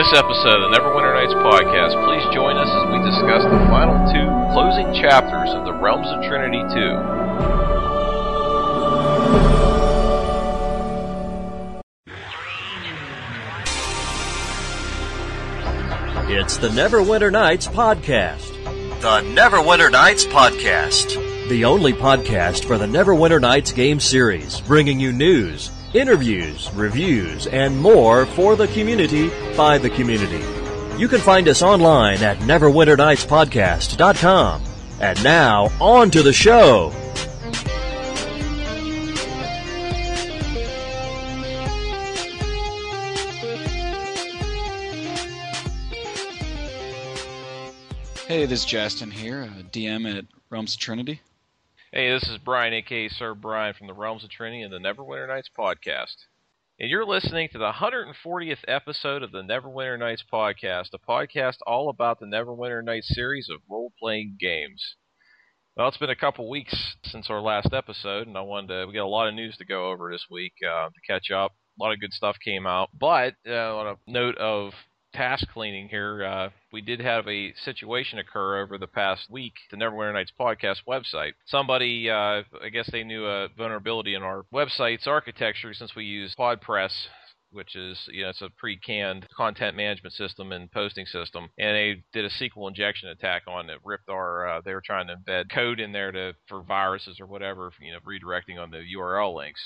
this episode of the Neverwinter Nights podcast, please join us as we discuss the final two closing chapters of the Realms of Trinity 2. It's the Neverwinter Nights podcast. The Neverwinter Nights podcast. The only podcast for the Neverwinter Nights game series, bringing you news, interviews, reviews, and more for the community, by the community. You can find us online at neverwinternightspodcast.com. And now, on to the show! Hey, this is Justin here, DM at Realms of Trinity. Hey, this is Brian, a.k.a. Sir Brian from the Realms of Trinity and the Neverwinter Nights podcast. And you're listening to the 140th episode of the Neverwinter Nights podcast, a podcast all about the Neverwinter Nights series of role-playing games. Well, it's been a couple weeks since our last episode, and we got a lot of news to go over this week to catch up. A lot of good stuff came out, but on a note of task cleaning here, we did have a situation occur over the past week, the Neverwinter Nights podcast website. Somebody, I guess they knew a vulnerability in our website's architecture since we use PodPress, which is, it's a pre-canned content management system and posting system, and they did a SQL injection attack on it, ripped our, they were trying to embed code in there for viruses or whatever, redirecting on the URL links.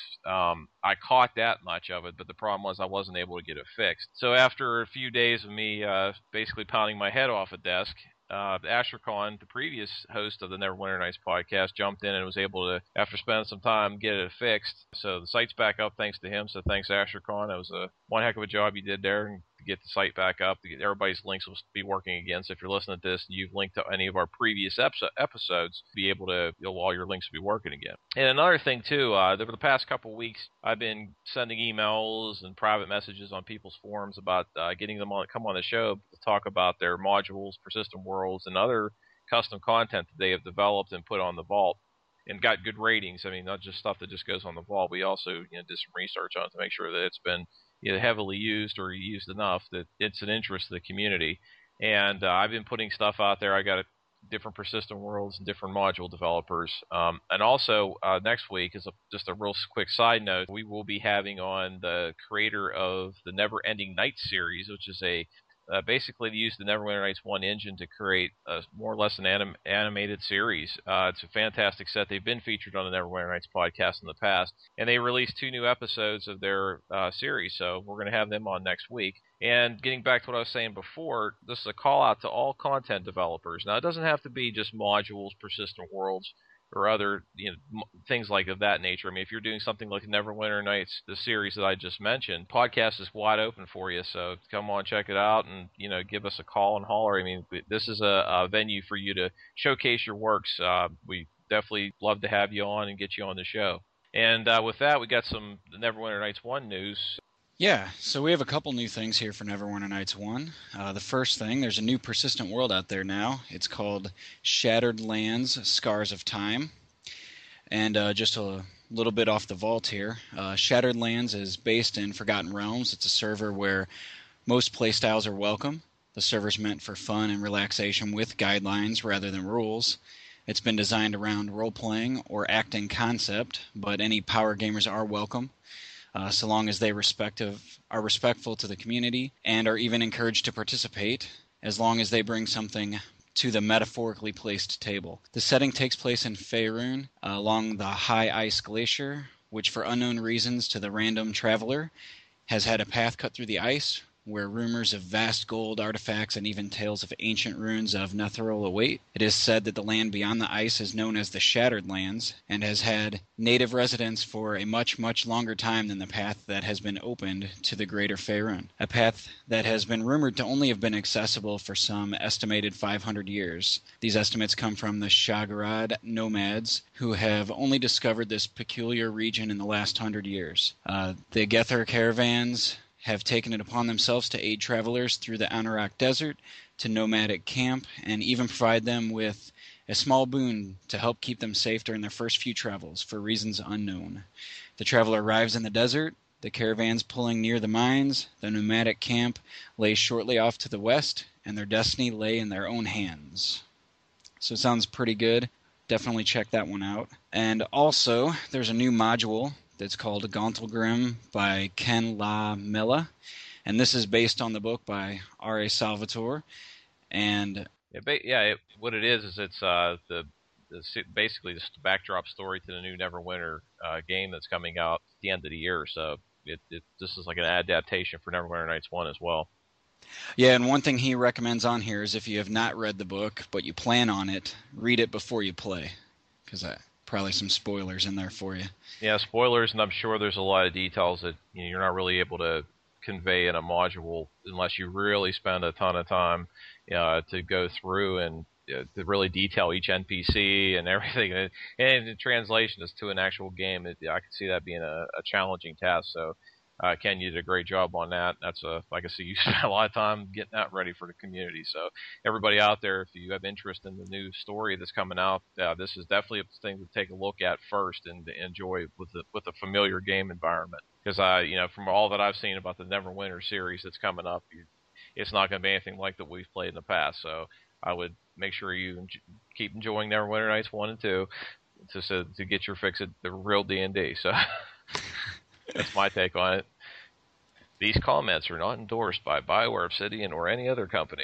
I caught that much of it, but the problem was I wasn't able to get it fixed. So after a few days of me basically pounding my head off a desk, AsherCon, the previous host of the Neverwinter Nights podcast, jumped in and was able to, after spending some time, get it fixed. So the site's back up thanks to him, so thanks AsherCon. It was one heck of a job you did there and to get the site back up. Everybody's links will be working again, so if you're listening to this and you've linked to any of our previous episodes, be able to, all your links will be working again. And another thing, too, over the past couple weeks, I've been sending emails and private messages on people's forums about getting them on, come on the show to talk about their modules, persistent worlds, and other custom content that they have developed and put on the Vault and got good ratings. I mean, not just stuff that just goes on the Vault. We also did some research on it to make sure that it's been heavily used or used enough that it's an interest to the community. And I've been putting stuff out there. I got different persistent worlds and different module developers. And also next week, is just a real quick side note, we will be having on the creator of the Never Ending Nights series, which is basically to use the Neverwinter Nights 1 engine to create more or less an animated series. It's a fantastic set. They've been featured on the Neverwinter Nights podcast in the past, and they released 2 new episodes of their series, so we're going to have them on next week. And getting back to what I was saying before, this is a call out to all content developers. Now, it doesn't have to be just modules, persistent worlds, or other things like of that nature. I mean, if you're doing something like Neverwinter Nights, the series that I just mentioned, podcast is wide open for you. So come on, check it out, and give us a call and holler. I mean, this is a venue for you to showcase your works. We definitely love to have you on and get you on the show. And with that, we got some Neverwinter Nights 1 news. Yeah, so we have a couple new things here for Neverwinter Nights 1. The first thing, there's a new persistent world out there now. It's called Shattered Lands, Scars of Time. And just a little bit off the vault here, Shattered Lands is based in Forgotten Realms. It's a server where most playstyles are welcome. The server's meant for fun and relaxation with guidelines rather than rules. It's been designed around role-playing or acting concept, but any power gamers are welcome. So long as they are respectful to the community and are even encouraged to participate, as long as they bring something to the metaphorically placed table. The setting takes place in Faerun, along the High Ice Glacier, which for unknown reasons to the random traveler has had a path cut through the ice, where rumors of vast gold artifacts and even tales of ancient ruins of Netheril await. It is said that the land beyond the ice is known as the Shattered Lands, and has had native residents for a much, much longer time than the path that has been opened to the greater Faerun, a path that has been rumored to only have been accessible for some estimated 500 years. These estimates come from the Shagharad nomads, who have only discovered this peculiar region in the last 100 years. The Gether caravans have taken it upon themselves to aid travelers through the Anorak Desert to nomadic camp, and even provide them with a small boon to help keep them safe during their first few travels, for reasons unknown. The traveler arrives in the desert, The caravans pulling near the mines, the nomadic camp lay shortly off to the west, and their destiny lay in their own hands. So it sounds pretty good. Definitely check that one out. And also, there's a new module that's called Gauntlgrim by Ken LaMella, and this is based on the book by R.A. Salvatore. And what it is it's basically just a backdrop story to the new Neverwinter game that's coming out at the end of the year. So this is like an adaptation for Neverwinter Nights 1 as well. Yeah, and one thing he recommends on here is if you have not read the book, but you plan on it, read it before you play, because probably some spoilers in there for you. Yeah, spoilers, and I'm sure there's a lot of details that you're not really able to convey in a module unless you really spend a ton of time to go through and to really detail each NPC and everything. And the translation is to an actual game. I could see that being a challenging task. So, Ken, you did a great job on that. That's like I said, you spent a lot of time getting that ready for the community. So, everybody out there, if you have interest in the new story that's coming out, this is definitely a thing to take a look at first and to enjoy with a familiar game environment. Because from all that I've seen about the Neverwinter series that's coming up, it's not going to be anything like that we've played in the past. So, I would make sure you keep enjoying Neverwinter Nights 1 and 2 to get your fix at the real D&D. So that's my take on it. These comments are not endorsed by BioWare, Obsidian, or any other company.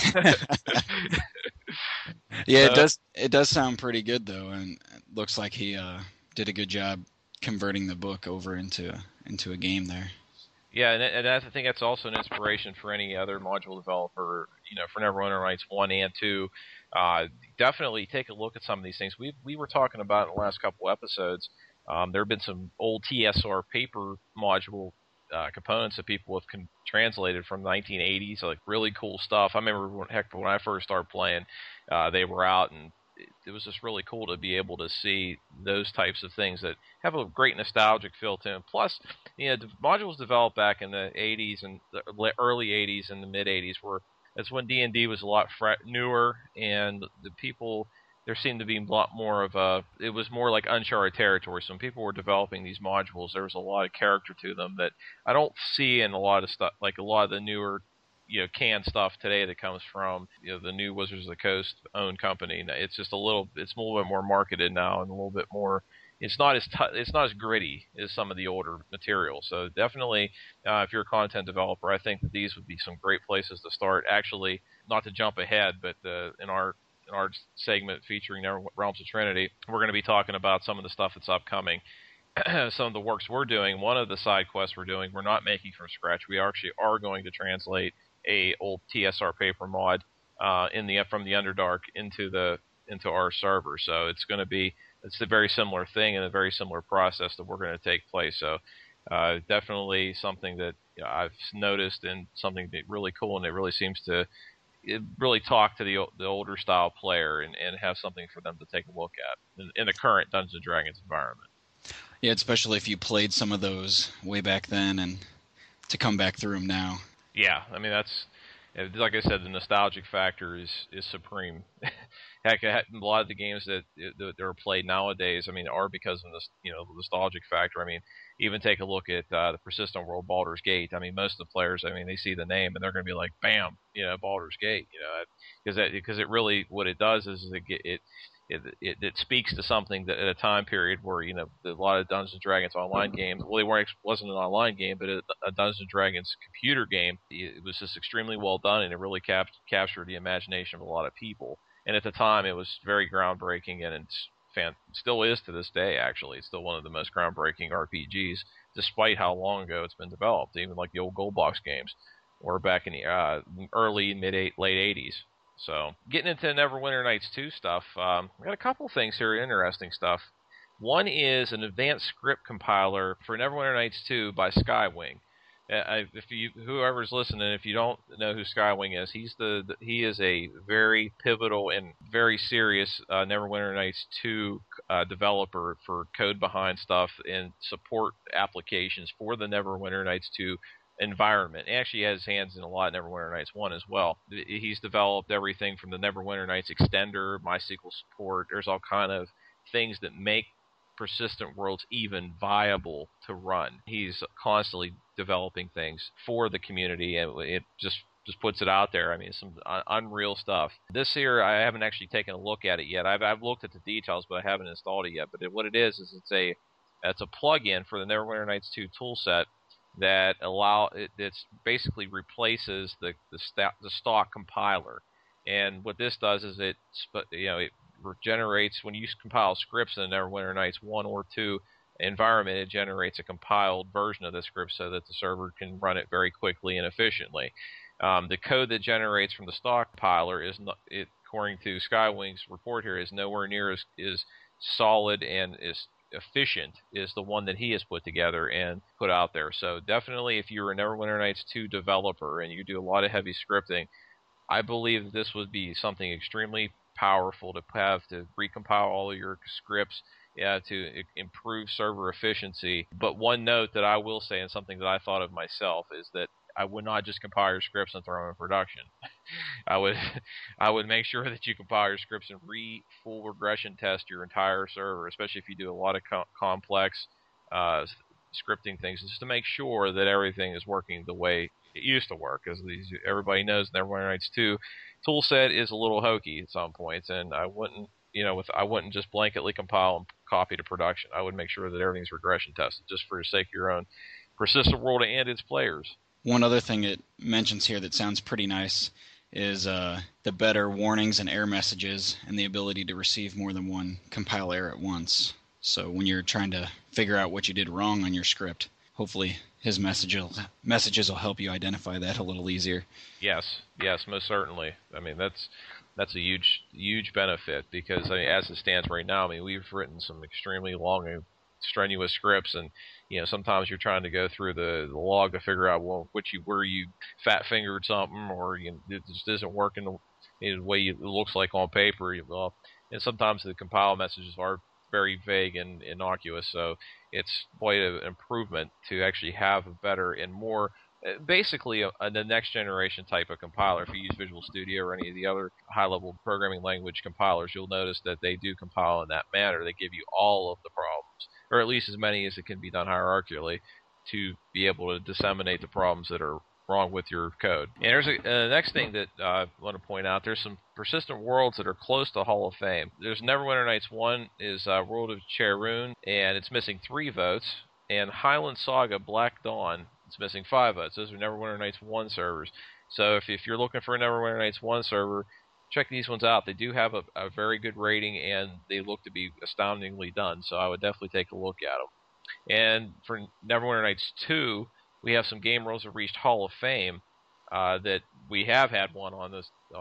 Yeah, it does sound pretty good, though, and it looks like he did a good job converting the book over into a game there. Yeah, and I think that's also an inspiration for any other module developer, for Neverwinter Nights 1 and 2. Definitely take a look at some of these things. We were talking about in the last couple episodes. There have been some old TSR paper module components that people have translated from the 1980s, like really cool stuff. I remember when I first started playing, they were out, and it was just really cool to be able to see those types of things that have a great nostalgic feel to them. Plus, the modules developed back in the 80s and the early 80s and the mid 80s that's when D&D was a lot newer, and the people, there seemed to be a lot more of it was more like uncharted territory. So when people were developing these modules, there was a lot of character to them that I don't see in a lot of stuff, like a lot of the newer canned stuff today that comes from the new Wizards of the Coast owned company. It's just it's a little bit more marketed now and a little bit more. It's not as gritty as some of the older materials. So definitely, if you're a content developer, I think that these would be some great places to start. Actually, not to jump ahead, but in our segment featuring Realms of Trinity, we're going to be talking about some of the stuff that's upcoming. Some of the works we're doing. One of the side quests we're doing, we're not making from scratch. We actually are going to translate a old TSR paper mod from the Underdark into our server. So it's a very similar thing and a very similar process that we're going to take place. So definitely something that I've noticed and something that really cool, and it really seems to really talk to the older style player and have something for them to take a look at in the current Dungeons & Dragons environment. Yeah, especially if you played some of those way back then and to come back through them now. Yeah, I mean, that's, like I said, the nostalgic factor is supreme. Heck, a lot of the games that are played nowadays, I mean, are because of this, the nostalgic factor. I mean, even take a look at the Persistent World Baldur's Gate. I mean, most of the players, I mean, they see the name and they're going to be like, bam, Baldur's Gate, because it really, what it does is it speaks to something that at a time period where a lot of Dungeons and Dragons online games, well, wasn't an online game, but a Dungeons and Dragons computer game. It was just extremely well done, and it really captured the imagination of a lot of people. And at the time, it was very groundbreaking, and still is to this day. Actually, it's still one of the most groundbreaking RPGs, despite how long ago it's been developed. Even like the old Gold Box games, or back in the early, late 80s. So, getting into Neverwinter Nights 2 stuff, I've got a couple things here, interesting stuff. One is an advanced script compiler for Neverwinter Nights 2 by Skywing. Whoever's listening, if you don't know who Skywing is, he is a very pivotal and very serious Neverwinter Nights 2 developer for code behind stuff and support applications for the Neverwinter Nights 2 environment. He actually has his hands in a lot of Neverwinter Nights 1 as well. He's developed everything from the Neverwinter Nights extender, MySQL support. There's all kind of things that make Persistent Worlds even viable to run. He's constantly developing things for the community, and it just puts it out there. I mean, some unreal stuff. This here, I haven't actually taken a look at it yet. I've looked at the details, but I haven't installed it yet. But what it is it's a plug-in for the Neverwinter Nights 2 toolset that it basically replaces the stock compiler. And what this does is it generates, when you compile scripts in the Neverwinter Nights 1 or 2 environment, it generates a compiled version of the script so that the server can run it very quickly and efficiently. The code that generates from the stock compiler according to Skywing's report here, is nowhere near as solid and as efficient is the one that he has put together and put out there. So definitely, if you're a Neverwinter Nights 2 developer and you do a lot of heavy scripting, I believe that this would be something extremely powerful to have to recompile all of your scripts to improve server efficiency. But one note that I will say, and something that I thought of myself, is that I would not just compile your scripts and throw them in production. I would make sure that you compile your scripts and full regression test your entire server, especially if you do a lot of complex scripting things, just to make sure that everything is working the way it used to work. Because everybody knows Neverwinter Nights 2 toolset is a little hokey at some points, and I wouldn't just blanketly compile and copy to production. I would make sure that everything's regression tested, just for the sake of your own Persistent World and its players. One other thing it mentions here that sounds pretty nice is the better warnings and error messages and the ability to receive more than one compile error at once. So when you're trying to figure out what you did wrong on your script, hopefully his messages will help you identify that a little easier. Yes, most certainly. I mean, that's a huge benefit, because as it stands right now, we've written some extremely long and strenuous scripts, and sometimes you're trying to go through the log to figure out where you fat fingered something, or it just isn't working the way it looks like on paper. And sometimes the compile messages are very vague and innocuous, so it's quite an improvement to actually have a better and more basically the next generation type of compiler. If you use Visual Studio or any of the other high-level programming language compilers, you'll notice that they do compile in that manner. They give you all of the problems, or at least as many as it can be done hierarchically, to be able to disseminate the problems that are wrong with your code. And there's the next thing that I want to point out. There's some Persistent Worlds that are close to Hall of Fame. There's Neverwinter Nights 1 is World of Cherun, and it's missing 3 votes. And Highland Saga Black Dawn, it's missing 5 votes. Those are Neverwinter Nights 1 servers. So if you're looking for a Neverwinter Nights 1 server, check these ones out. They do have a very good rating, and they look to be astoundingly done. So I would definitely take a look at them. And for Neverwinter Nights 2, we have some game worlds that reached Hall of Fame that we have had one on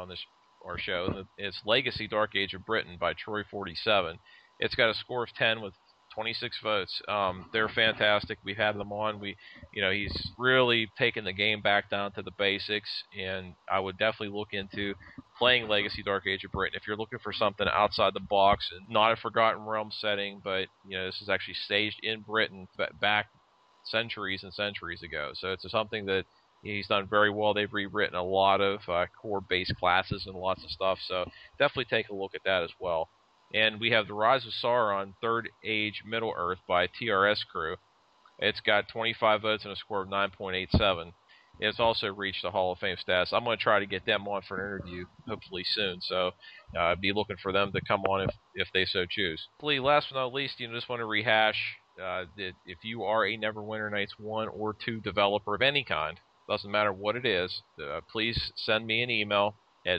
our show. It's Legacy Dark Age of Britain by Troy47. It's got a score of 10 with 26 votes. They're fantastic. We've had them on. He's really taken the game back down to the basics, and I would definitely look into playing Legacy Dark Age of Britain if you're looking for something outside the box, and not a Forgotten Realms setting, but this is actually staged in Britain back centuries and centuries ago. So it's something that he's done very well. They've rewritten a lot of core base classes and lots of stuff, so definitely take a look at that as well. And we have The Rise of Sauron, Third Age Middle-earth by TRS Crew. It's got 25 votes and a score of 9.87. It's also reached the Hall of Fame status. I'm going to try to get them on for an interview, hopefully soon. So I'd be looking for them to come on if they so choose. Last but not least, just want to rehash that if you are a Neverwinter Nights 1 or 2 developer of any kind, doesn't matter what it is, please send me an email at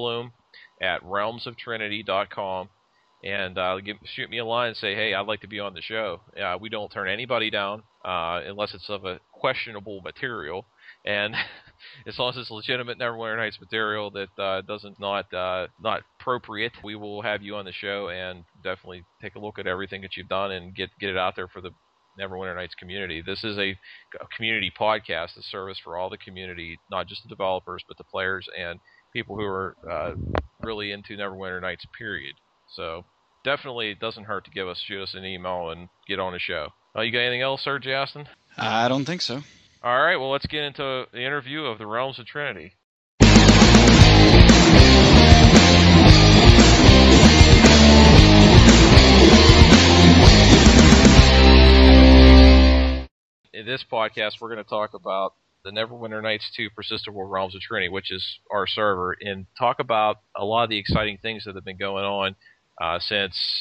bbloom@realmsoftrinity.com. And shoot me a line and say, hey, I'd like to be on the show. We don't turn anybody down unless it's of a questionable material. And as long as it's legitimate Neverwinter Nights material that doesn't not appropriate, we will have you on the show and definitely take a look at everything that you've done and get it out there for the Neverwinter Nights community. This is a community podcast, a service for all the community, not just the developers, but the players and people who are really into Neverwinter Nights, period. So definitely it doesn't hurt to shoot us an email and get on the show. You got anything else, Sir Justin? I don't think so. All right, well, let's get into the interview of the Realms of Trinity. in this podcast, we're going to talk about the Neverwinter Nights 2 Persistent World Realms of Trinity, which is our server, and talk about a lot of the exciting things that have been going on since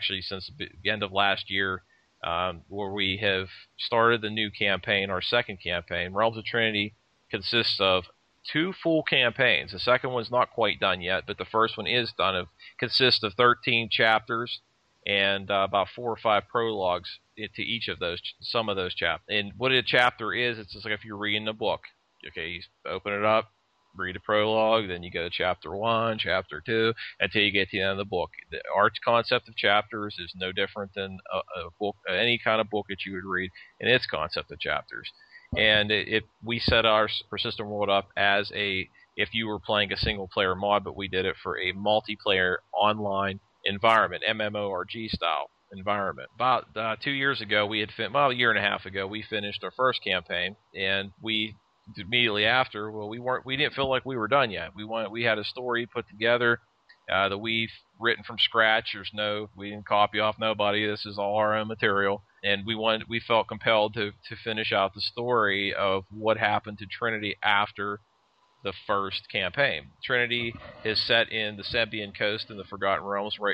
the end of last year, where we have started the new campaign, our second campaign. Realms of Trinity consists of 2 full campaigns. The second one's not quite done yet, but the first one is done. It consists of 13 chapters and about 4 or 5 prologues to each of those, some of those chapters. And what a chapter is, it's just like if you're reading a book. Okay, you open it up, read a prologue, then you go to chapter 1, chapter 2, until you get to the end of the book. The art concept of chapters is no different than a book, any kind of book that you would read in its concept of chapters. And we set our Persistent World up as if you were playing a single-player mod, but we did it for a multiplayer online environment, MMORG style environment. About 2 years ago, a year and a half ago, we finished our first campaign, and we immediately after, we didn't feel like we were done yet. We had a story put together that we've written from scratch. We didn't copy off nobody. This is all our own material. And we felt compelled to finish out the story of what happened to Trinity after the first campaign. Trinity is set in the Sembian Coast in the Forgotten Realms, right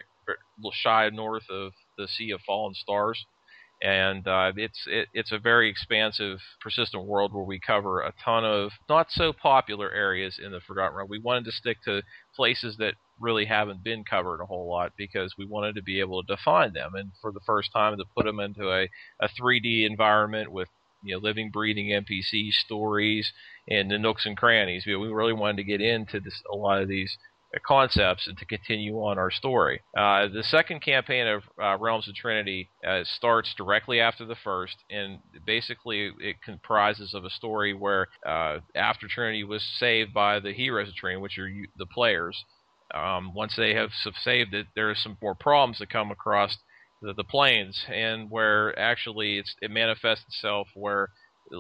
shy north of the Sea of Fallen Stars. And it's a very expansive, persistent world where we cover a ton of not so popular areas in the Forgotten Realm. We wanted to stick to places that really haven't been covered a whole lot because we wanted to be able to define them, and for the first time to put them into a 3D environment with living, breathing NPC stories and the nooks and crannies. We really wanted to get into a lot of these concepts and to continue on our story. The second campaign of Realms of Trinity starts directly after the first, and basically it comprises of a story where after Trinity was saved by the heroes of Trinity, which are the players, once they have saved it, there are some more problems that come across the planes, and where actually it manifests itself where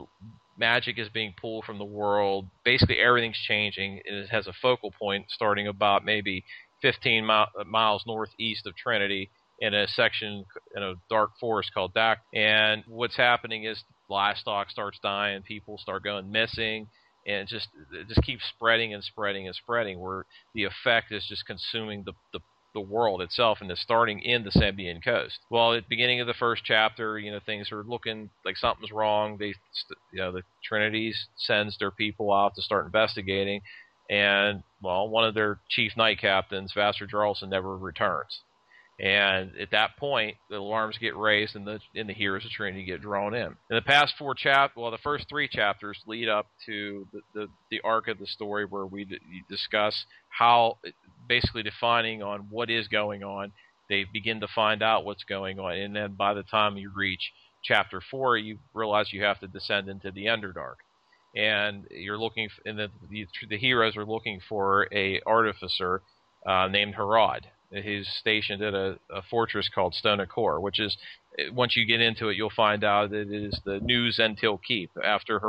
magic is being pulled from the world. Basically, everything's changing, and it has a focal point starting about maybe 15 miles northeast of Trinity in a section in a dark forest called Dak. And what's happening is livestock starts dying, people start going missing, and it just keeps spreading and spreading and spreading, where the effect is just consuming the world itself, and it's starting in the Sembian Coast. Well, at the beginning of the first chapter, things are looking like something's wrong. The Trinity sends their people out to start investigating, and one of their chief knight captains, Vassar Jarlson, never returns. And at that point, the alarms get raised, and the heroes of Trinity get drawn in. In the past 4 the first 3 chapters lead up to the arc of the story, where we discuss how, basically defining on what is going on. They begin to find out what's going on, and then by the time you reach chapter 4, you realize you have to descend into the Underdark, and you're looking, and the heroes are looking for a artificer named Harad. He's stationed at a fortress called Stone of Kor, which is, once you get into it, you'll find out that it is the New Zentil Keep. After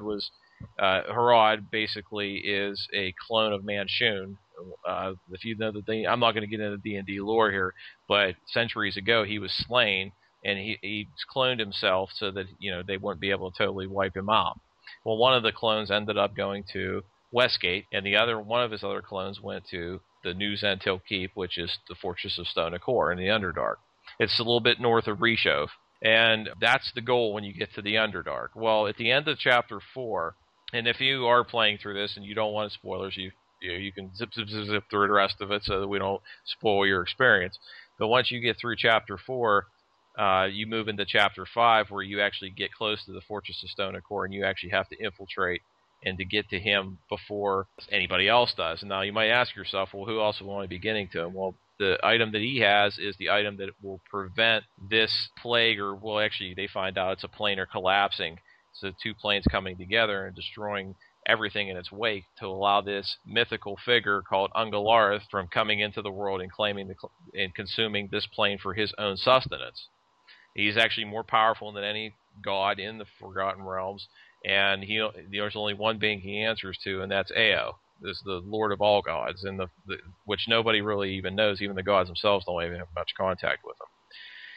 Harad basically is a clone of Manchun. If you know the thing, I'm not going to get into D&D lore here, but centuries ago he was slain, and he cloned himself so that they wouldn't be able to totally wipe him out. Well, one of the clones ended up going to Westgate, and one of his other clones went to the New Zentil Keep, which is the Fortress of Stone of Kor in the Underdark. It's a little bit north of Rishov, and that's the goal when you get to the Underdark. Well, at the end of chapter 4, and if you are playing through this and you don't want spoilers, you can zip through the rest of it so that we don't spoil your experience. But once you get through chapter 4, you move into chapter 5, where you actually get close to the Fortress of Stone of Kor, and you actually have to infiltrate and to get to him before anybody else does. And now you might ask yourself, well, who else will want to be getting to him? Well, the item that he has is the item that will prevent this plague, or actually they find out it's a planar collapsing. So 2 planes coming together and destroying everything in its wake, to allow this mythical figure called Ungoliarth from coming into the world and claiming and consuming this plane for his own sustenance. He's actually more powerful than any god in the Forgotten Realms, and there's only one being he answers to, and that's Ao. This is the Lord of all gods, and which nobody really even knows. Even the gods themselves don't even have much contact with him.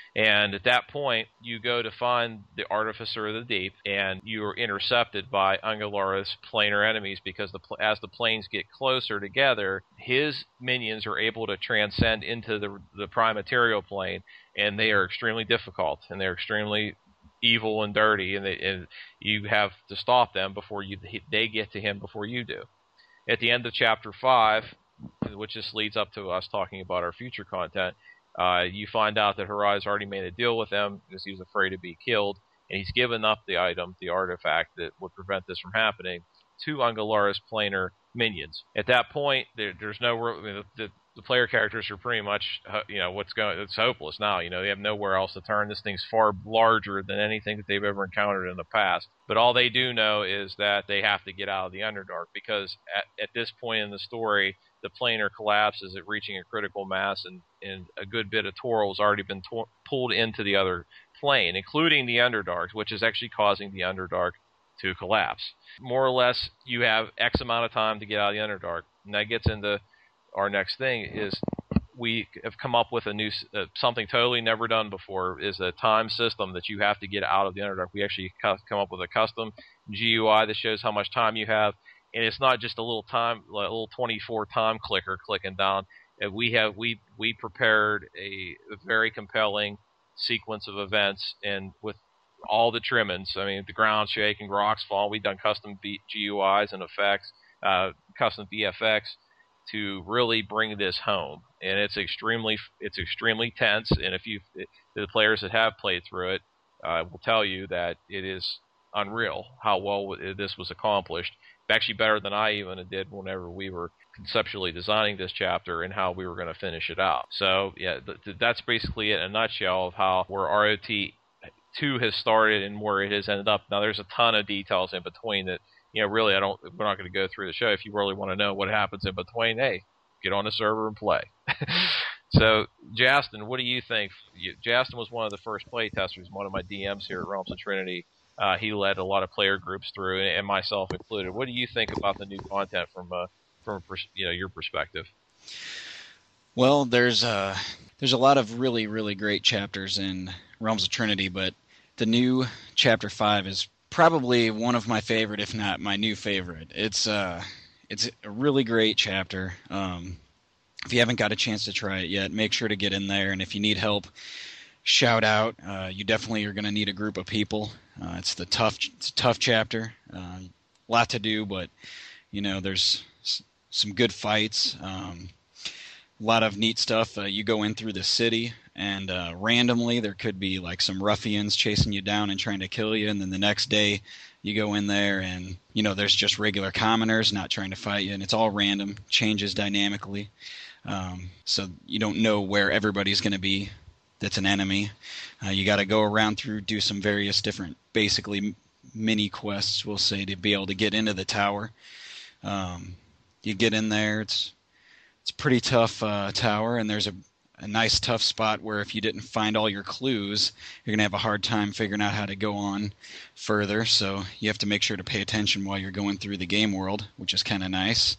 And at that point, you go to find the Artificer of the Deep, and you are intercepted by Ungolara's planar enemies, because as the planes get closer together, his minions are able to transcend into the prime material plane, and they are extremely difficult, and they're extremely evil and dirty, and you have to stop them before they get to him before you do. At the end of Chapter 5, which just leads up to us talking about our future content, you find out that Horizon already made a deal with them because he was afraid to be killed, and he's given up the item, the artifact that would prevent this from happening, to Ungolara's planar minions. At that point, there's no the player characters are pretty much, it's hopeless now. They have nowhere else to turn. This thing's far larger than anything that they've ever encountered in the past. But all they do know is that they have to get out of the Underdark, because at this point in the story, the planar collapses at reaching a critical mass, and a good bit of Toril has already been pulled into the other plane, including the Underdark, which is actually causing the Underdark to collapse. More or less, you have X amount of time to get out of the Underdark. And that gets into our next thing, is we have come up with a new something totally never done before, is a time system that you have to get out of the Underdark. We actually come up with a custom GUI that shows how much time you have. And it's not just a little 24 time clicker clicking down. We prepared a very compelling sequence of events, and with all the trimmings. I mean, the ground shaking, rocks fall. We've done custom GUIs and effects, custom VFX to really bring this home. And it's extremely tense. And the players that have played through it will tell you that it is unreal how well this was accomplished. Actually better than I even did whenever we were conceptually designing this chapter and how we were going to finish it out. So yeah, that's basically it in a nutshell of how where ROT 2 has started and where it has ended up. Now there's a ton of details in between that, really we're not going to go through the show. If you really want to know what happens in between, hey, get on the server and play. So Justin, what do you think? Justin was one of the first play testers, one of my DMs here at Realms of Trinity. He led a lot of player groups through, and myself included. What do you think about the new content from your perspective? Well, there's a lot of really, really great chapters in Realms of Trinity, but the new Chapter 5 is probably one of my favorite, if not my new favorite. It's a really great chapter. If you haven't got a chance to try it yet, make sure to get in there, and if you need help, shout out. You definitely are going to need a group of people. It's a tough chapter. A lot to do, but there's some good fights. A lot of neat stuff. You go in through the city, and randomly there could be like some ruffians chasing you down and trying to kill you, and then the next day you go in there and there's just regular commoners not trying to fight you, and it's all random, changes dynamically. So you don't know where everybody's going to be that's an enemy. You got to go around through, do some various different, basically mini quests, we'll say, to be able to get into the tower. You get in there, it's a pretty tough tower, and there's a nice tough spot where if you didn't find all your clues, you're going to have a hard time figuring out how to go on further. So you have to make sure to pay attention while you're going through the game world, which is kind of nice.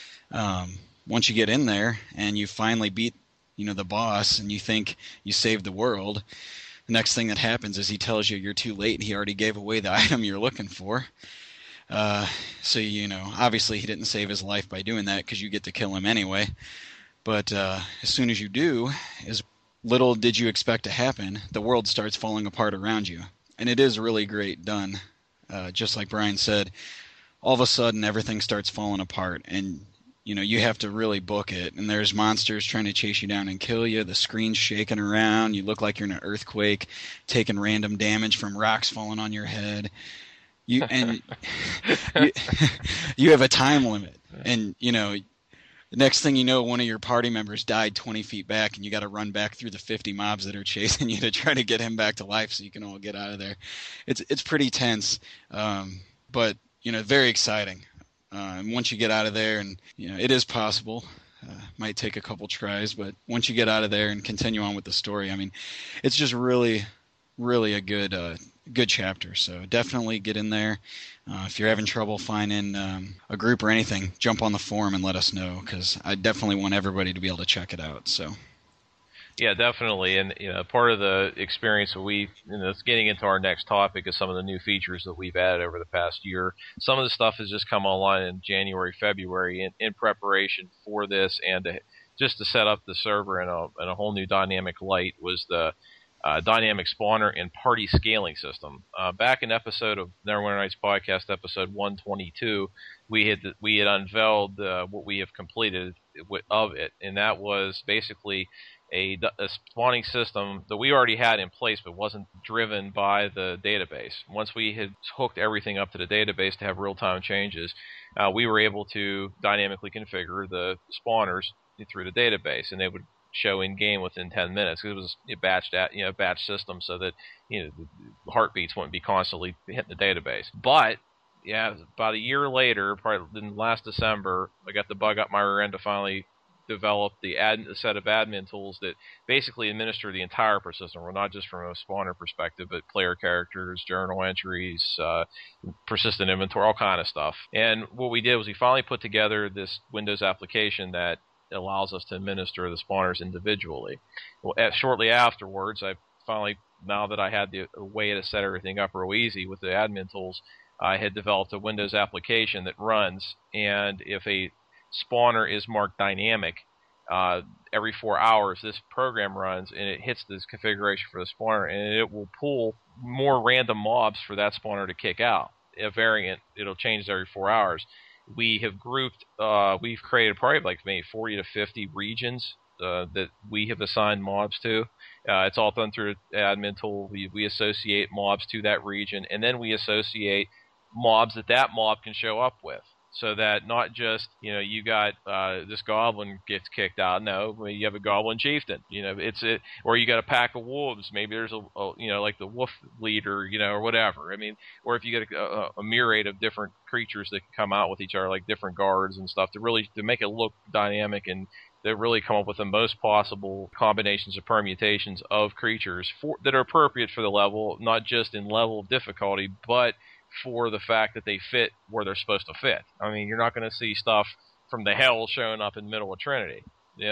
Once you get in there and you finally beat the boss, and you think you saved the world, the next thing that happens is he tells you you're too late and he already gave away the item you're looking for. So obviously he didn't save his life by doing that, because you get to kill him anyway. But as soon as you do, as little did you expect to happen, the world starts falling apart around you. And it is really great done. Just like Brian said, all of a sudden everything starts falling apart, and you have to really book it, and there's monsters trying to chase you down and kill you. The screen's shaking around. You look like you're in an earthquake, taking random damage from rocks falling on your head. You have a time limit, and the next thing you know, one of your party members died 20 feet back, and you got to run back through the 50 mobs that are chasing you to try to get him back to life so you can all get out of there. It's pretty tense, but very exciting. And once you get out of there, and it is possible, might take a couple tries, but once you get out of there and continue on with the story, I mean, it's just really, really a good chapter. So definitely get in there. If you're having trouble finding a group or anything, jump on the forum and let us know, because I definitely want everybody to be able to check it out. So Yeah, definitely. And part of the experience that it's getting into our next topic is some of the new features that we've added over the past year. Some of the stuff has just come online in January, February in preparation for this, and just to set up the server in a whole new dynamic light was the dynamic spawner and party scaling system. Back in episode of Neverwinter Nights podcast, episode 122, we had unveiled what we have completed of it, and that was basically a spawning system that we already had in place but wasn't driven by the database. Once we had hooked everything up to the database to have real-time changes, we were able to dynamically configure the spawners through the database, and they would show in game within 10 minutes. It was a batch system, so that the heartbeats wouldn't be constantly hitting the database. But about a year later, probably in last December, I got the bug up my rear end to finally develop a set of admin tools that basically administer the entire persistent world, not just from a spawner perspective, but player characters, journal entries, persistent inventory, all kind of stuff. And what we did was we finally put together this Windows application that allows us to administer the spawners individually. Well, shortly afterwards, I finally, now that I had the way to set everything up real easy with the admin tools, I had developed a Windows application that runs, and if a spawner is marked dynamic, every 4 hours this program runs and it hits this configuration for the spawner, and it will pull more random mobs for that spawner to kick out. A variant, it'll change every 4 hours. We have grouped, we've created probably like maybe 40 to 50 regions that we have assigned mobs to. It's all done through an admin tool. We associate mobs to that region, and then we associate mobs that mob can show up with. So that not just, you got this goblin gets kicked out. No, you have a goblin chieftain. Or you got a pack of wolves. Maybe there's like the wolf leader, or whatever. I mean, or if you get a myriad of different creatures that can come out with each other, like different guards and stuff, to make it look dynamic, and to really come up with the most possible combinations of permutations of creatures that are appropriate for the level, not just in level of difficulty, but for the fact that they fit where they're supposed to fit. I mean, you're not going to see stuff from the hell showing up in the middle of Trinity,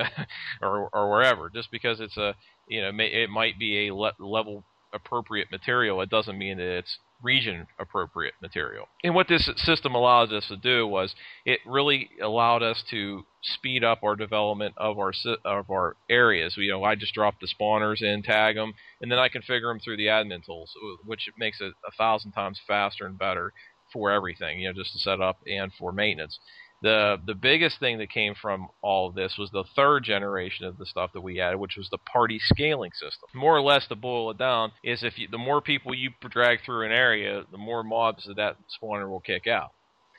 or wherever. Just because it's it might be a level appropriate material, it doesn't mean that it's region appropriate material. And what this system allowed us to do was it really allowed us to speed up our development of our areas. I just drop the spawners in, tag them, and then I configure them through the admin tools, which makes it 1,000 times faster and better for everything, just to set up and for maintenance. The biggest thing that came from all of this was the third generation of the stuff that we added, which was the party scaling system. More or less, to boil it down, is the more people you drag through an area, the more mobs that spawner will kick out.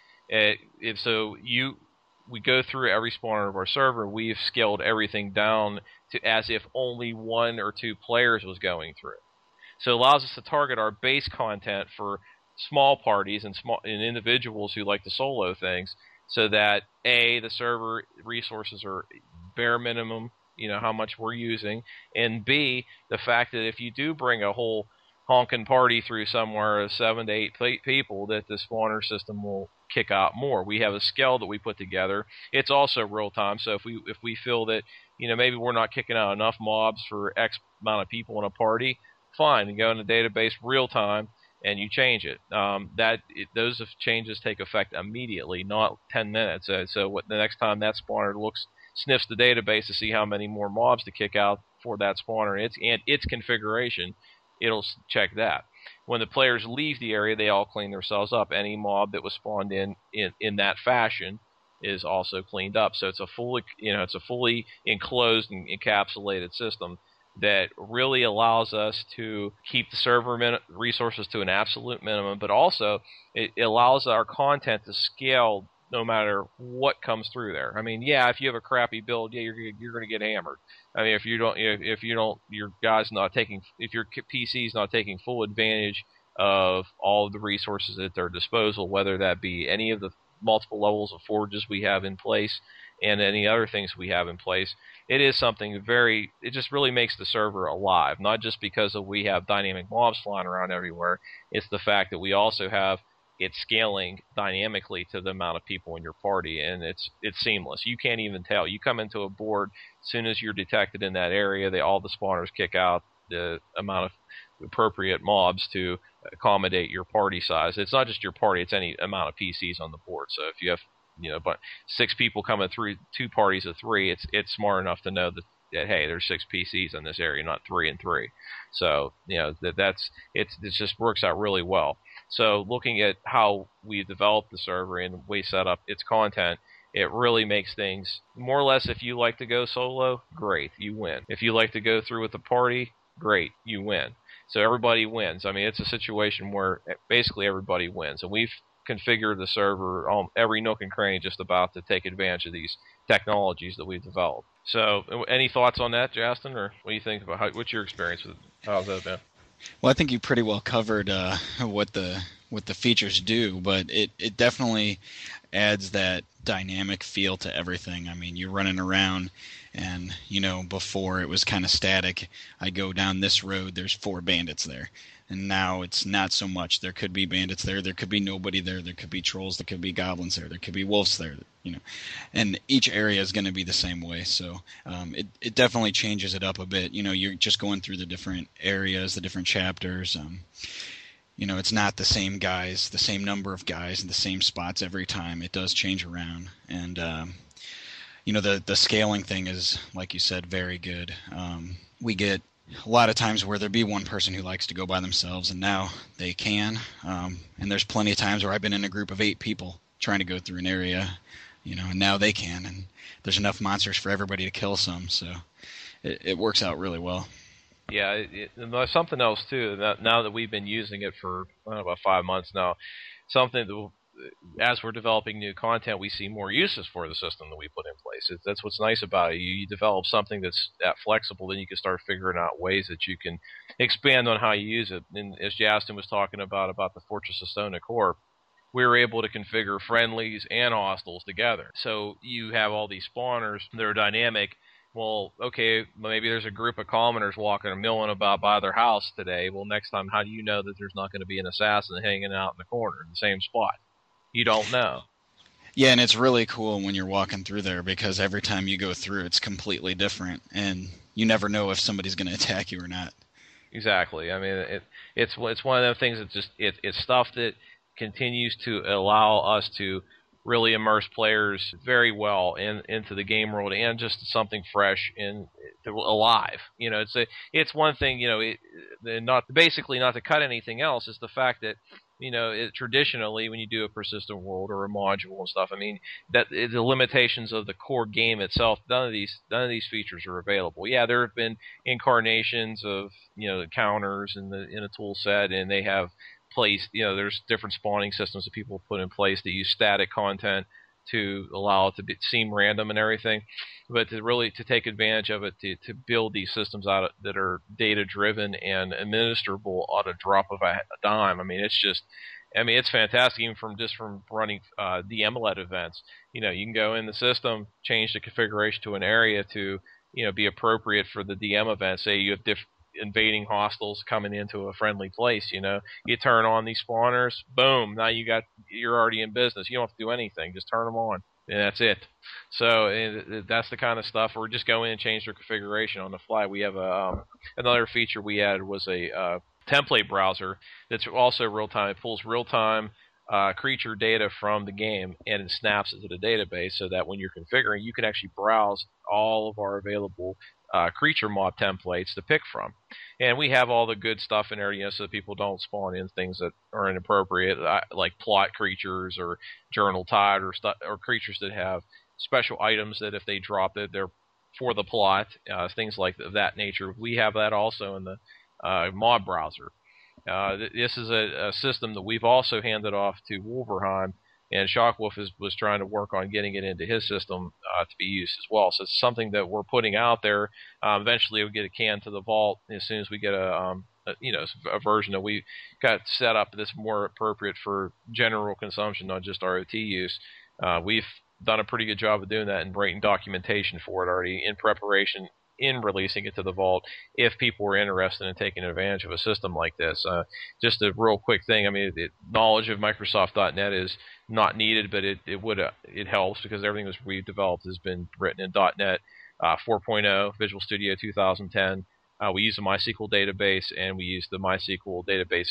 We go through every spawner of our server. We've scaled everything down to as if only 1 or 2 players was going through. So it allows us to target our base content for small parties and individuals who like to solo things, so that the server resources are bare minimum, how much we're using, and B, the fact that if you do bring a whole honking party through somewhere of 7 to 8 people, that the spawner system will kick out more. We have a scale that we put together. It's also real time, so if we feel that maybe we're not kicking out enough mobs for X amount of people in a party, fine, you go in the database real time and you change it. Those changes take effect immediately, not 10 minutes. So the next time that spawner sniffs the database to see how many more mobs to kick out for that spawner and its configuration, it'll check that. When the players leave the area, they all clean themselves up. Any mob that was spawned in that fashion is also cleaned up. So it's a fully enclosed and encapsulated system that really allows us to keep the server resources to an absolute minimum, but also it allows our content to scale no matter what comes through there. I mean, if you have a crappy build, you're going to get hammered. I mean, if your PC is not taking full advantage of all of the resources at their disposal, whether that be any of the multiple levels of forges we have in place and any other things we have in place, it is something it just really makes the server alive, not just because we have dynamic mobs flying around everywhere. It's the fact that we also have it's scaling dynamically to the amount of people in your party, and it's seamless. You can't even tell. You come into a board, as soon as you're detected in that area, all the spawners kick out the amount of appropriate mobs to accommodate your party size. It's not just your party; it's any amount of PCs on the board. So if you have, but 6 people coming through 2 parties of 3, it's smart enough to know that hey, there's 6 PCs in this area, not 3 and 3. So it just works out really well. So looking at how we developed the server and we set up its content, it really makes things more or less. If you like to go solo, great, you win. If you like to go through with the party, great, you win. So everybody wins. I mean, it's a situation where basically everybody wins, and we've configured the server on every nook and cranny just about to take advantage of these technologies that we've developed. So any thoughts on that, Justin, or what do you think about what's your experience with it? How's that been? Well, I think you pretty well covered what the features do, but it definitely adds that dynamic feel to everything. I mean, you're running around, and before it was kind of static. I go down this road, there's 4 bandits there, and now it's not so much. There could be bandits there, there could be nobody there, there could be trolls, there could be goblins there could be wolves there, and each area is going to be the same way. So it definitely changes it up a bit. You're just going through the different areas, the different chapters. It's not the same guys, the same number of guys in the same spots every time. It does change around, and the scaling thing is, like you said, very good. We get a lot of times where there'd be one person who likes to go by themselves, and now they can. And there's plenty of times where I've been in a group of 8 people trying to go through an area, and now they can, and there's enough monsters for everybody to kill some, so it works out really well. Yeah, and there's something else too. Now that we've been using it for about 5 months now, something that as we're developing new content, we see more uses for the system that we put in place. That's what's nice about it. You develop something that's that flexible, then you can start figuring out ways that you can expand on how you use it. And as Justin was talking about the Fortress of Stone and Core, we were able to configure friendlies and hostiles together. So you have all these spawners that are dynamic. Well, okay, maybe there's a group of commoners walking and milling about by their house today. Well, next time, how do you know that there's not going to be an assassin hanging out in the corner in the same spot? You don't know. Yeah, and it's really cool when you're walking through there, because every time you go through, it's completely different, and you never know if somebody's going to attack you or not. Exactly. I mean, it's one of those things that just it's stuff that continues to allow us to really immerse players very well into the game world, and just something fresh and alive. It's one thing. Not to cut anything else, is the fact that traditionally when you do a persistent world or a module and stuff, I mean that the limitations of the core game itself. None of these features are available. Yeah, there have been incarnations of the counters in a tool set, and they have place, there's different spawning systems that people put in place that use static content to allow it to seem random and everything. But to take advantage of it, to build these systems out that are data driven and administrable on a drop of a dime. I mean, it's fantastic. Even from running DM-led events, you can go in the system, change the configuration to an area to be appropriate for the DM event. Say you have invading hostiles coming into a friendly place, you turn on these spawners, boom, now you're already in business. You don't have to do anything, just turn them on, and that's it. So that's the kind of stuff, or just go in and change their configuration on the fly. We have another feature we added was a template browser that's also real-time. It pulls real-time creature data from the game, and it snaps it to the database, so that when you're configuring, you can actually browse all of our available creature mob templates to pick from. And we have all the good stuff in there, so that people don't spawn in things that are inappropriate, like plot creatures or journal tide or creatures that have special items that if they drop it, they're for the plot, things like that nature. We have that also in the mob browser. This is a system that we've also handed off to Wolverheim, and Shockwolf was trying to work on getting it into his system to be used as well. So it's something that we're putting out there. Eventually, we'll get a can to the vault as soon as we get a version that we got set up that's more appropriate for general consumption, not just ROT use. We've done a pretty good job of doing that and writing documentation for it already in preparation in releasing it to the Vault if people were interested in taking advantage of a system like this. Just a real quick thing. I mean, knowledge of Microsoft.NET is not needed, but it helps because everything that we've developed has been written in .NET 4.0, Visual Studio 2010. We use the MySQL database, and we use the MySQL database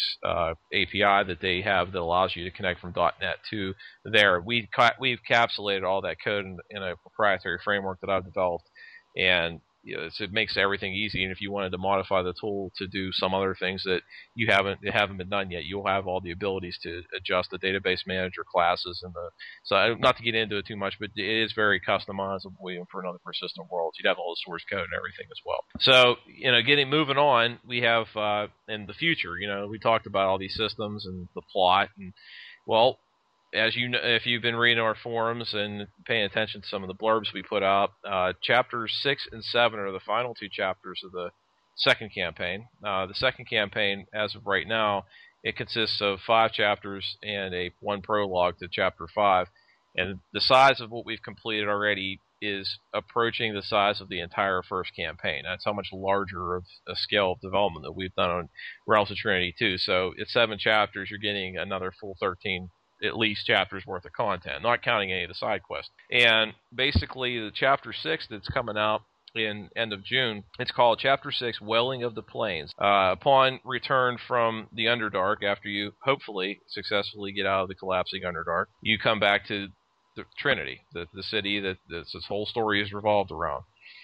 API that they have that allows you to connect from .NET to there. We've encapsulated all that code in a proprietary framework that I've developed, and it makes everything easy. And if you wanted to modify the tool to do some other things that haven't been done yet, you'll have all the abilities to adjust the database manager classes so not to get into it too much, but it is very customizable even for another persistent world. You'd have all the source code and everything as well. So moving on, we have in the future. We talked about all these systems and the plot, and well, as you know, if you've been reading our forums and paying attention to some of the blurbs we put out, chapters 6 and 7 are the final 2 chapters of the second campaign. The second campaign, as of right now, it consists of 5 chapters and one prologue to chapter 5. And the size of what we've completed already is approaching the size of the entire first campaign. That's how much larger of a scale of development that we've done on Realms of Trinity 2. So it's 7 chapters. You're getting another full 13 at least chapters worth of content, not counting any of the side quests. And basically, the chapter 6 that's coming out in end of June, it's called Chapter 6, Welling of the Plains. Upon return from the Underdark, after you hopefully successfully get out of the collapsing Underdark, you come back to the Trinity, the city that this whole story is revolved around.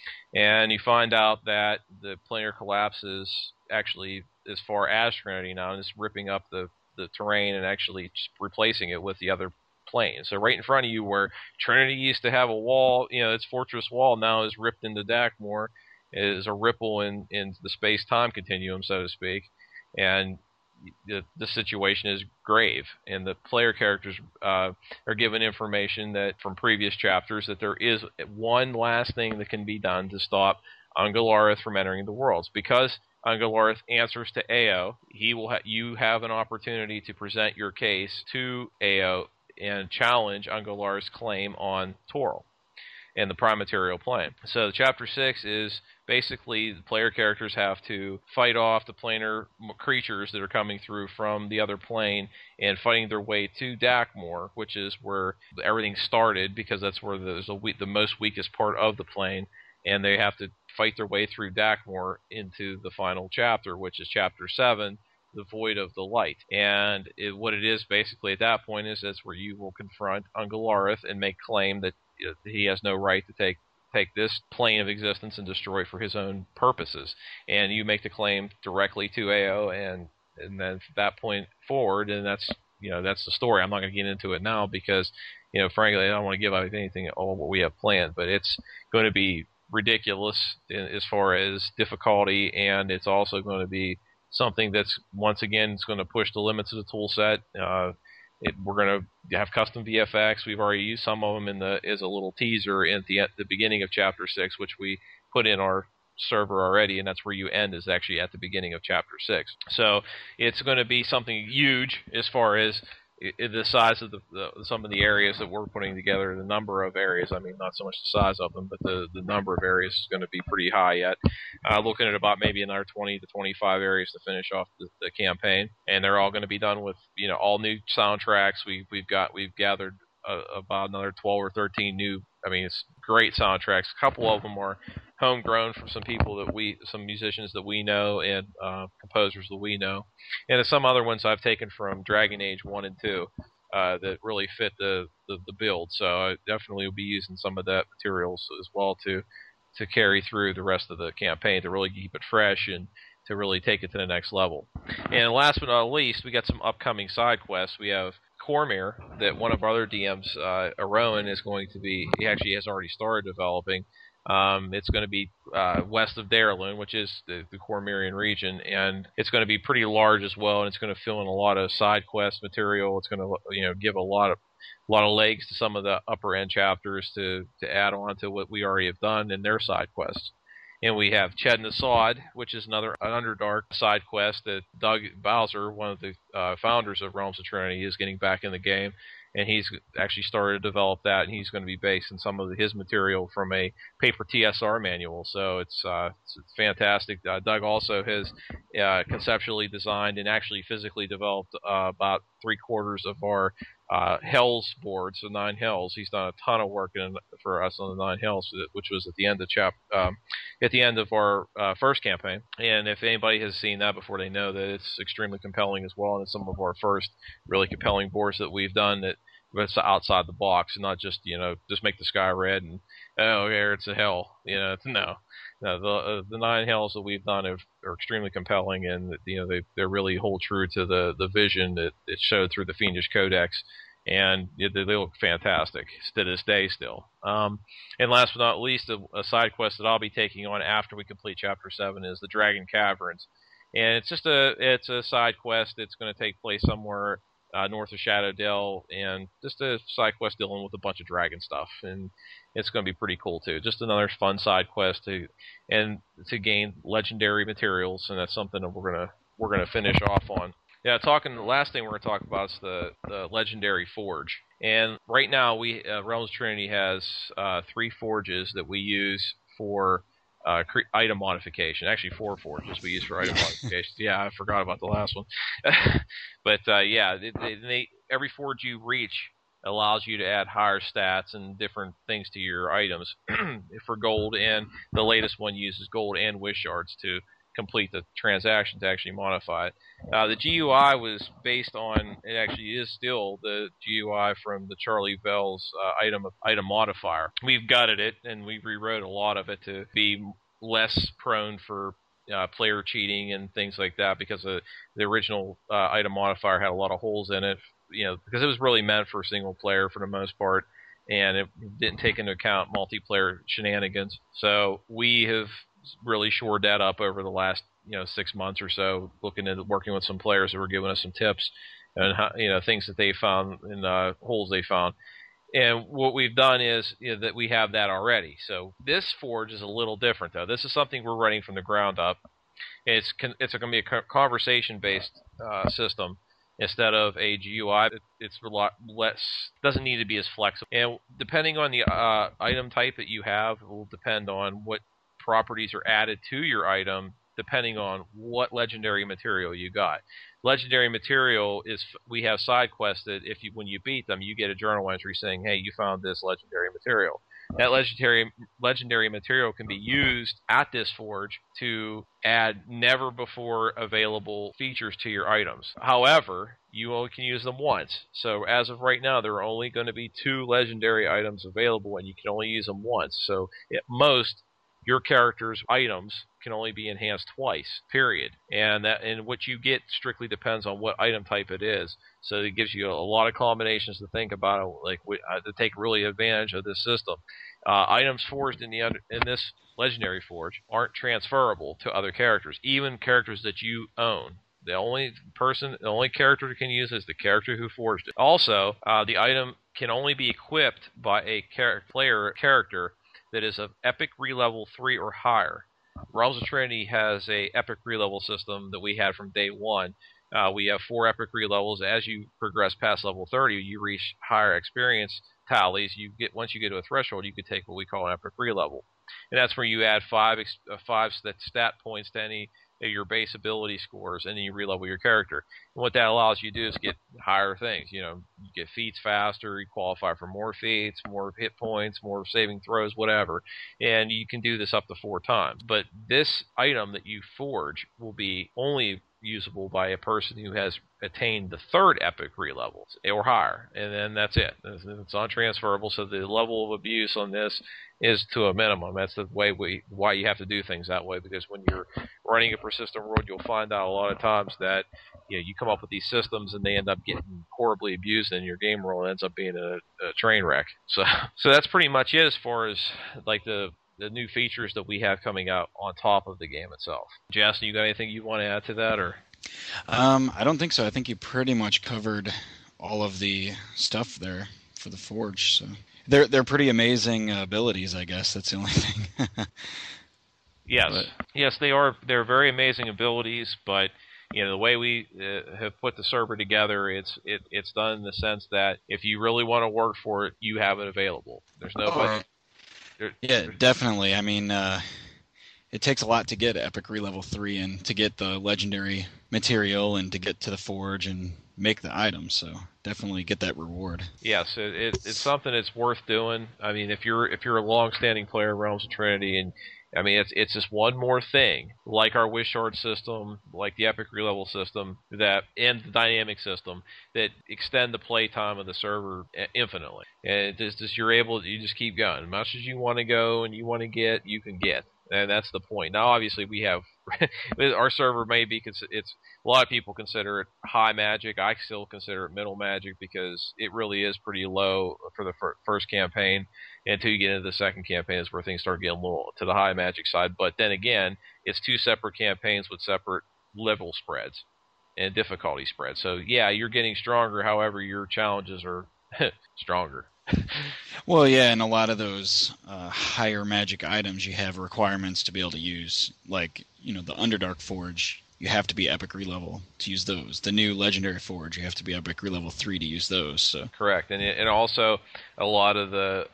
And you find out that the planar collapse is actually as far as Trinity now, and it's ripping up the terrain and actually replacing it with the other plane. So right in front of you, where Trinity used to have a wall, its fortress wall now is ripped into Dakmor, is a ripple in the space-time continuum, so to speak, and the situation is grave. And the player characters are given information that from previous chapters that there is one last thing that can be done to stop Ungalarith from entering the worlds. Because Ungalarith answers to Ao, you have an opportunity to present your case to Ao and challenge Ungalarith's claim on Toril and the prime material plane. So chapter 6 is basically the player characters have to fight off the planar creatures that are coming through from the other plane and fighting their way to Dakmor, which is where everything started, because that's where there's the most weakest part of the plane, and they have to fight their way through Dakmor into the final chapter, which is chapter 7, the Void of the Light. And what it is basically at that point is that's where you will confront Ungalarith and make claim that he has no right to take this plane of existence and destroy it for his own purposes. And you make the claim directly to Ao, and then from that point forward, and that's the story. I'm not going to get into it now because, frankly, I don't want to give out anything all what we have planned, but it's going to be ridiculous as far as difficulty, and it's also going to be something that's, once again, it's going to push the limits of the tool set. We're going to have custom VFX. We've already used some of them as a little teaser at the beginning of chapter 6, which we put in our server already, and that's where you end, is actually at the beginning of chapter 6. So it's going to be something huge as far as the size of some of the areas that we're putting together, the number of areas. I mean, not so much the size of them, but the number of areas is going to be pretty high yet. Looking at about maybe another 20 to 25 areas to finish off the campaign, and they're all going to be done with all new soundtracks. We've gathered about another 12 or 13 new. I mean, it's great soundtracks. A couple of them are homegrown from some musicians that we know, and composers that we know, and some other ones I've taken from Dragon Age 1 and 2 that really fit the build. So I definitely will be using some of that materials as well to carry through the rest of the campaign, to really keep it fresh and to really take it to the next level. And last but not least, we got some upcoming side quests. We have Cormyr, that one of our other DMs, Arowan, is going to be. He actually has already started developing. It's going to be west of Daralun, which is the Cormyrian region, and it's going to be pretty large as well, and it's going to fill in a lot of side quest material. It's going to give a lot of legs to some of the upper end chapters to add on to what we already have done in their side quests. And we have Ched Nassad, which is another Underdark side quest that Doug Bowser, one of the founders of Realms of Trinity, is getting back in the game. And he's actually started to develop that, and he's going to be based on some of his material from a paper TSR manual. So it's fantastic. Doug also has conceptually designed and actually physically developed about 3/4 of our Hells boards, so 9 Hells. He's done a ton of work for us on the 9 Hells, which was at the end of our first campaign. And if anybody has seen that before, they know that it's extremely compelling as well. And it's some of our first really compelling boards that we've done that it's outside the box, and not just just make the sky red and here it's a hell. No, the 9 Hells that we've done are extremely compelling, and they really hold true to the vision that it showed through the Fiendish Codex, and they look fantastic to this day still. And last but not least, a side quest that I'll be taking on after we complete Chapter 7 is the Dragon Caverns, and it's a side quest that's going to take place somewhere north of Shadowdell, and just a side quest dealing with a bunch of dragon stuff, and it's going to be pretty cool too. Just another fun side quest to gain legendary materials, and that's something that we're gonna finish off on. Yeah, the last thing we're going to talk about is the legendary forge. And right now, Realms of Trinity has 3 forges that we use for item modification. Actually, 4 forges we use for item modifications. Yeah, I forgot about the last one. But every forge you reach allows you to add higher stats and different things to your items for gold, and the latest one uses gold and wish shards to complete the transaction to actually modify it. The GUI was based on, it actually is still the GUI from the Charlie Bell's item modifier. We've gutted it, and we've rewrote a lot of it to be less prone for player cheating and things like that, because the original item modifier had a lot of holes in it, because it was really meant for single player for the most part, and it didn't take into account multiplayer shenanigans. So we have really shored that up over the last 6 months or so, working with some players who were giving us some tips and how, things that they found and holes they found. And what we've done is that we have that already. So this forge is a little different, though. This is something we're running from the ground up. It's going to be a conversation-based system instead of a GUI. It's a lot less, doesn't need to be as flexible. And depending on the item type that you have, it will depend on what properties are added to your item, depending on what legendary material you got. Legendary material is, we have side quests that when you beat them, you get a journal entry saying, hey, you found this legendary material. That legendary material can be used at this forge to add never before available features to your items. However, you only can use them once. So as of right now, there are only going to be 2 legendary items available, and you can only use them once. So at most, your character's items can only be enhanced twice, period. And what you get strictly depends on what item type it is. So it gives you a lot of combinations to think about, to take really advantage of this system. Items forged in this legendary forge aren't transferable to other characters, even characters that you own. The only character that can use it is the character who forged it. Also, the item can only be equipped by a player character that is of Epic Relevel 3 or higher. Realms of Trinity has a Epic Relevel system that we had from day one. We have 4 Epic Relevels. As you progress past level 30, you reach higher experience tallies. Once you get to a threshold, you could take what we call an Epic Relevel. And that's where you add 5 stat points to any of your base ability scores, and then you relevel your character. And what that allows you to do is get higher things. You get feats faster, you qualify for more feats, more hit points, more saving throws, whatever. And you can do this up to 4 times. But this item that you forge will be only usable by a person who has attained the 3rd Epic Relevel or higher, and then that's it. It's untransferable, so the level of abuse on this is to a minimum. That's the way why you have to do things that way, because when you're running a persistent world, you'll find out a lot of times that you come up with these systems and they end up getting horribly abused, and your game world ends up being a train wreck. So that's pretty much it as far as the new features that we have coming out on top of the game itself. Justin, you got anything you want to add to that, or? I don't think so. I think you pretty much covered all of the stuff there for the Forge. So they're pretty amazing abilities, I guess. That's the only thing. Yes, yes, they are. They're very amazing abilities, but the way we have put the server together, it's done in the sense that if you really want to work for it, you have it available. There's no. Yeah, definitely. I mean, it takes a lot to get Epic Re-Level 3 and to get the legendary material and to get to the forge and make the items. So definitely get that reward. Yes, it's something that's worth doing. I mean, if you're a long-standing player of Realms of Trinity, and I mean, it's just one more thing, like our Wish Shard system, like the Epic Re-Level system, and the dynamic system, that extend the playtime of the server infinitely. And you just keep going. As much as you want to go and you want to get, you can get. And that's the point. Now, obviously, we have our server may be it's a lot of people consider it high magic. I still consider it middle magic because it really is pretty low for the first campaign. Until you get into the second campaign is where things start getting a little to the high magic side. But then again, it's 2 separate campaigns with separate level spreads and difficulty spreads. So yeah, you're getting stronger. However, your challenges are stronger. Well, yeah, and a lot of those higher magic items you have requirements to be able to use, like, the Underdark Forge, you have to be Epic Re-Level to use those. The new Legendary Forge, you have to be Epic Re-Level 3 to use those. So. Correct, and also a lot of the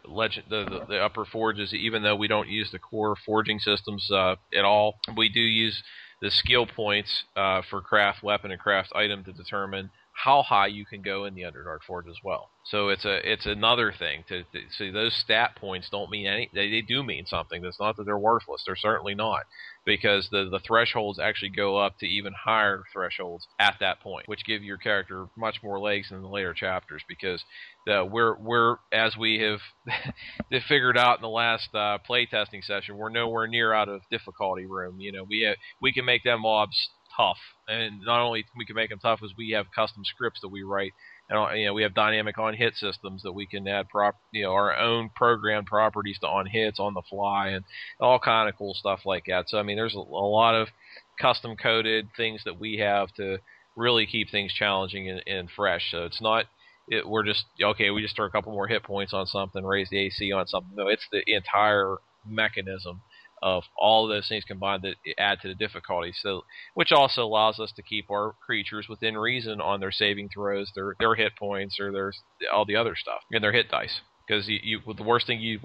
upper forges, even though we don't use the core forging systems at all, we do use the skill points for craft weapon and craft item to determine how high you can go in the Underdark Forge as well. So it's another thing to see. Those stat points don't mean any. They do mean something. It's not that they're worthless. They're certainly not, because the thresholds actually go up to even higher thresholds at that point, which give your character much more legs in the later chapters. Because we're as we have figured out in the last playtesting session, we're nowhere near out of difficulty room. We can make them mobs tough, and not only we can make them tough, as we have custom scripts that we write, and we have dynamic on hit systems that we can add our own programmed properties to on hits on the fly, and all kind of cool stuff like that. So I mean, there's a lot of custom coded things that we have to really keep things challenging and fresh. So it's not we're just we just throw a couple more hit points on something, raise the AC on something. No, it's the entire mechanism of all of those things combined that add to the difficulty. So, which also allows us to keep our creatures within reason on their saving throws, their hit points, or their all the other stuff, and their hit dice. Because the last thing you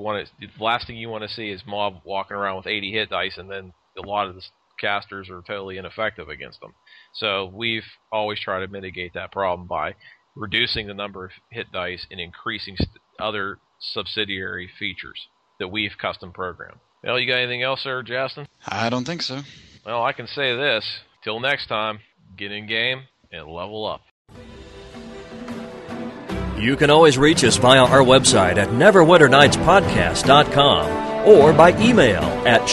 want to see is mob walking around with 80 hit dice, and then a lot of the casters are totally ineffective against them. So we've always tried to mitigate that problem by reducing the number of hit dice and increasing other subsidiary features that we've custom programmed. Well, you got anything else there, Justin? I don't think so. Well, I can say this. Till next time, get in game and level up. You can always reach us via our website at neverwinternightspodcast.com or by email at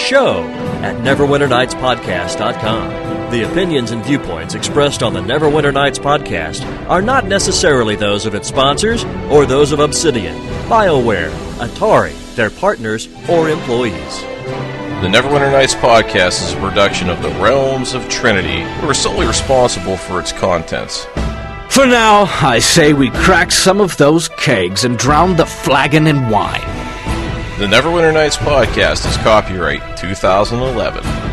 show@neverwinternightspodcast.com. The opinions and viewpoints expressed on the Neverwinter Nights podcast are not necessarily those of its sponsors or those of Obsidian, BioWare, Atari, their partners, or employees. The Neverwinter Nights podcast is a production of the Realms of Trinity, who are solely responsible for its contents. For now, I say we crack some of those kegs and drown the flagon in wine. The Neverwinter Nights podcast is copyright 2011.